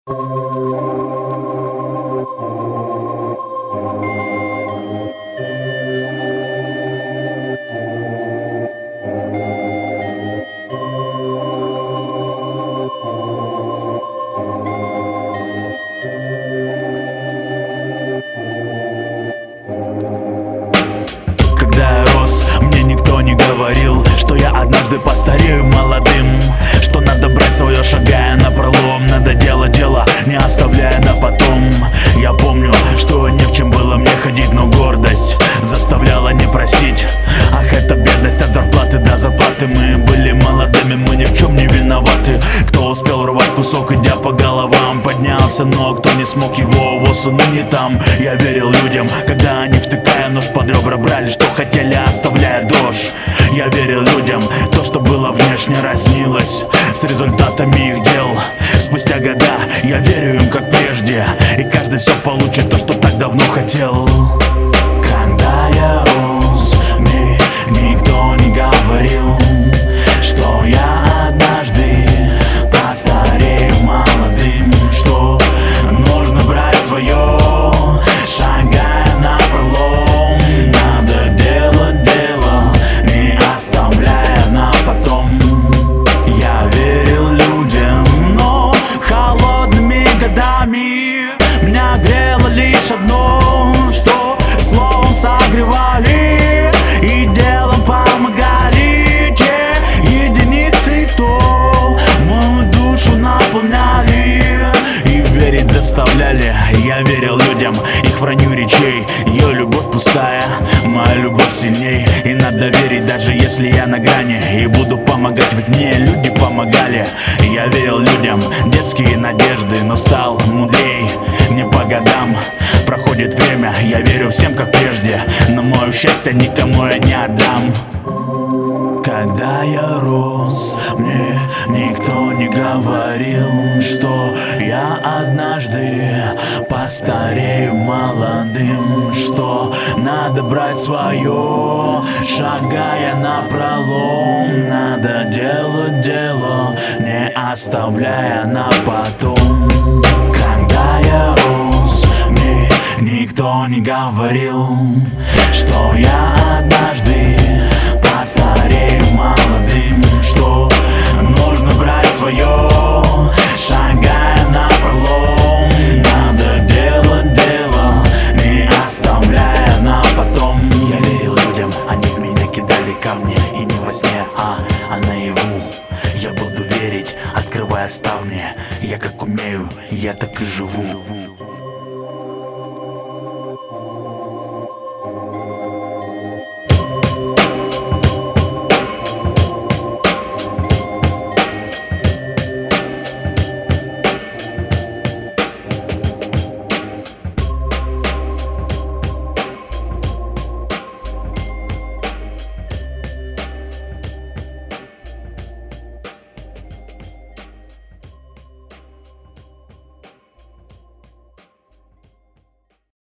Когда я рос, мне никто не говорил, что я однажды постарею молодым, что надо брать свое, шагая напролом. Надо делать дело, не оставляя на потом. Я помню, что не в чем было мне ходить, но гордость заставляла не просить. Ах, это бедность, от зарплаты до зарплаты. Мы были молодыми, мы ни в чем не виноваты. Кто успел рвать кусок, идя по головам, поднялся, но кто не смог, его воз ныне там. Я верил людям, когда они, втыкая нож под ребра, брали, что хотели, оставляя дождь. Я верил людям, то, что было внешне, разнилось с результатами их дел. Спустя года я верю им, как прежде, и каждый все получит то, что так давно хотел. Когда я рос, мне никто не говорил, что я однажды постарею молодым, что нужно брать свое, шагая напролом. Надо делать дело, не оставляя на потом. Я верил людям, но холодными годами меня грело лишь одно, что словом согревали и делом помогали те единицы, кто мою душу наполняли и верить заставляли. Я верил людям, их вранью речей, ее любовь пустая, моя любовь сильней. И надо верить, даже если я на грани, и буду помогать, ведь мне люди помогали. Я верил людям, детские надежды, но стал мудрей не по годам. Проходит время, я верю всем, как прежде, но мое счастье никому я не отдам. Когда я рос, мне никто не говорил, что я однажды постарею молодым, что надо брать свое, шагая напролом. Надо делать дело, не оставляя на потом. Когда я рос, мне никто не говорил, что я однажды постарею молодым, что нужно брать свое, шагая напролом. Надо делать дело, не оставляя на потом. Я верил людям, они в меня кидали камни, и не во сне, а наяву. Я буду верить, открывая ставни. Я как умею, я так и живу.